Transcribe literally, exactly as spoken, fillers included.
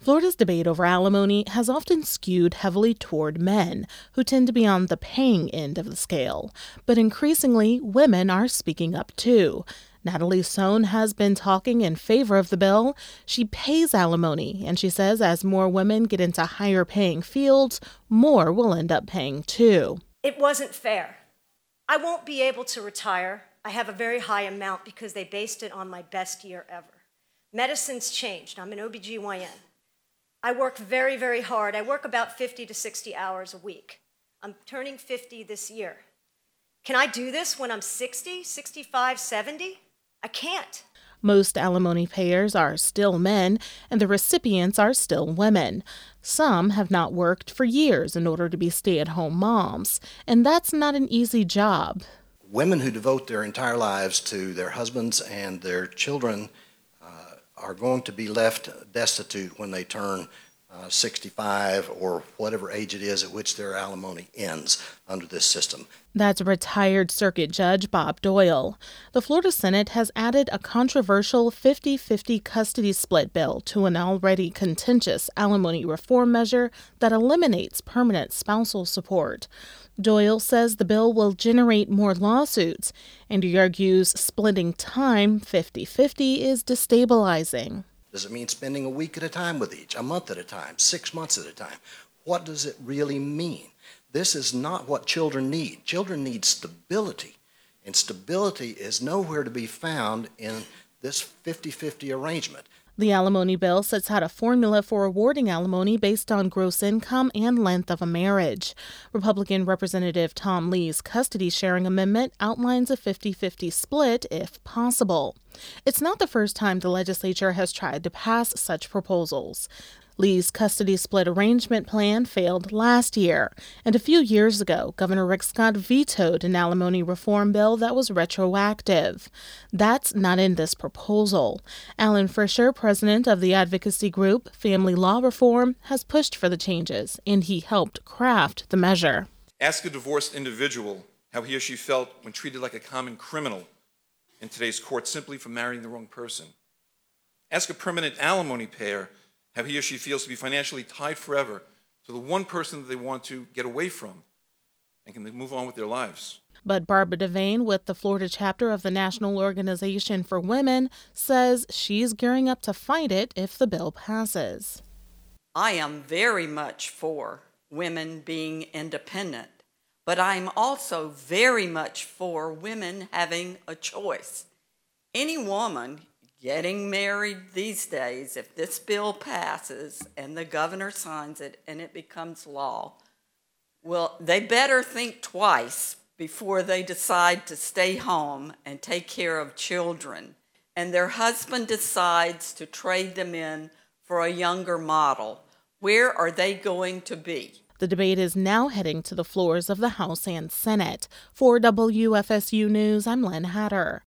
Florida's debate over alimony has often skewed heavily toward men, who tend to be on the paying end of the scale. But increasingly, women are speaking up too. Natalie Sohn has been talking in favor of the bill. She pays alimony, and she says as more women get into higher paying fields, more will end up paying too. It wasn't fair. I won't be able to retire. I have a very high amount because they based it on my best year ever. Medicine's changed. I'm an O B G Y N. I work very, very hard. I work about fifty to sixty hours a week. I'm turning fifty this year. Can I do this when I'm sixty, sixty-five, seventy? I can't. Most alimony payers are still men, and the recipients are still women. Some have not worked for years in order to be stay-at-home moms, and that's not an easy job. Women who devote their entire lives to their husbands and their children are going to be left destitute when they turn uh, sixty-five or whatever age it is at which their alimony ends under this system. That's retired Circuit Judge Bob Doyle. The Florida Senate has added a controversial fifty-fifty custody split bill to an already contentious alimony reform measure that eliminates permanent spousal support. Doyle says the bill will generate more lawsuits, and he argues splitting time fifty-fifty is destabilizing. Does it mean spending a week at a time with each, a month at a time, six months at a time? What does it really mean? This is not what children need. Children need stability, and stability is nowhere to be found in this fifty-fifty arrangement. The alimony bill sets out a formula for awarding alimony based on gross income and length of a marriage. Republican Representative Tom Lee's custody sharing amendment outlines a fifty-fifty split if possible. It's not the first time the legislature has tried to pass such proposals. Lee's custody split arrangement plan failed last year, and a few years ago, Governor Rick Scott vetoed an alimony reform bill that was retroactive. That's not in this proposal. Alan Fisher, president of the advocacy group Family Law Reform, has pushed for the changes, and he helped craft the measure. Ask a divorced individual how he or she felt when treated like a common criminal in today's court simply for marrying the wrong person. Ask a permanent alimony payer how he or she feels to be financially tied forever to the one person that they want to get away from and can move on with their lives. But Barbara Devane with the Florida chapter of the National Organization for Women says she's gearing up to fight it if the bill passes. I am very much for women being independent, but I'm also very much for women having a choice. Any woman getting married these days, if this bill passes and the governor signs it and it becomes law, well, they better think twice before they decide to stay home and take care of children, and their husband decides to trade them in for a younger model. Where are they going to be? The debate is now heading to the floors of the House and Senate. For W F S U News, I'm Len Hatter.